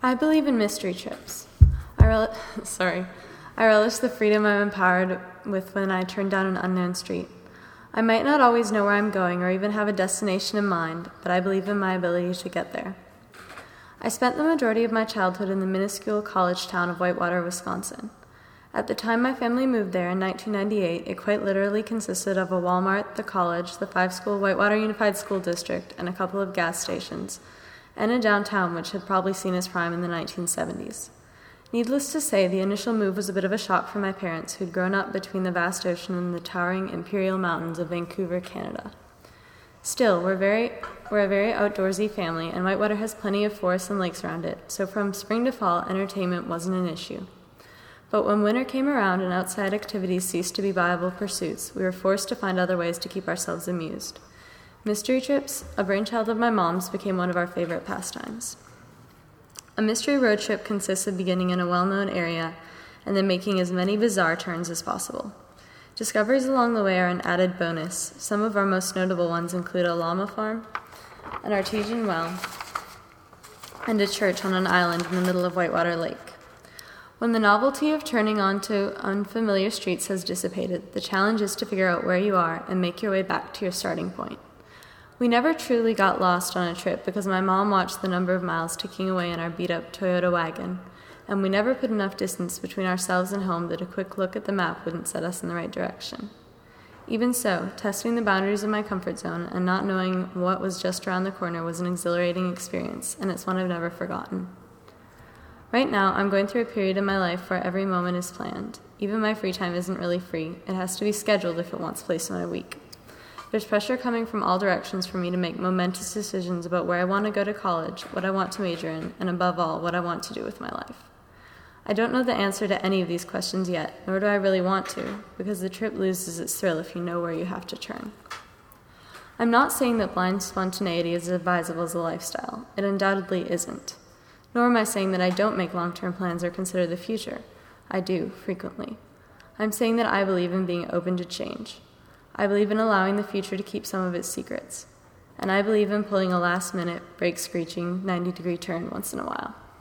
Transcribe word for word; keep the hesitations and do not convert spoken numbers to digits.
I believe in mystery trips. I rel- Sorry. I relish the freedom I'm empowered with when I turn down an unknown street. I might not always know where I'm going or even have a destination in mind, but I believe in my ability to get there. I spent the majority of my childhood in the minuscule college town of Whitewater, Wisconsin. At the time my family moved there in nineteen ninety-eight, it quite literally consisted of a Walmart, the college, the five-school Whitewater Unified School District, and a couple of gas stations, and a downtown which had probably seen its prime in the nineteen seventies. Needless to say, the initial move was a bit of a shock for my parents, who'd grown up between the vast ocean and the towering imperial mountains of Vancouver, Canada. Still, we're very we're a very outdoorsy family, and Whitewater has plenty of forests and lakes around it, so from spring to fall, entertainment wasn't an issue. But when winter came around and outside activities ceased to be viable pursuits, we were forced to find other ways to keep ourselves amused. Mystery trips, a brainchild of my mom's, became one of our favorite pastimes. A mystery road trip consists of beginning in a well-known area and then making as many bizarre turns as possible. Discoveries along the way are an added bonus. Some of our most notable ones include a llama farm, an artesian well, and a church on an island in the middle of Whitewater Lake. When the novelty of turning onto unfamiliar streets has dissipated, the challenge is to figure out where you are and make your way back to your starting point. We never truly got lost on a trip because my mom watched the number of miles ticking away in our beat-up Toyota wagon, and we never put enough distance between ourselves and home that a quick look at the map wouldn't set us in the right direction. Even so, testing the boundaries of my comfort zone and not knowing what was just around the corner was an exhilarating experience, and it's one I've never forgotten. Right now, I'm going through a period in my life where every moment is planned. Even my free time isn't really free. It has to be scheduled if it wants place in my week. There's pressure coming from all directions for me to make momentous decisions about where I want to go to college, what I want to major in, and above all, what I want to do with my life. I don't know the answer to any of these questions yet, nor do I really want to, because the trip loses its thrill if you know where you have to turn. I'm not saying that blind spontaneity is advisable as a lifestyle. It undoubtedly isn't. Nor am I saying that I don't make long-term plans or consider the future. I do, frequently. I'm saying that I believe in being open to change. I believe in allowing the future to keep some of its secrets. And I believe in pulling a last-minute, brake-screeching, ninety-degree turn once in a while.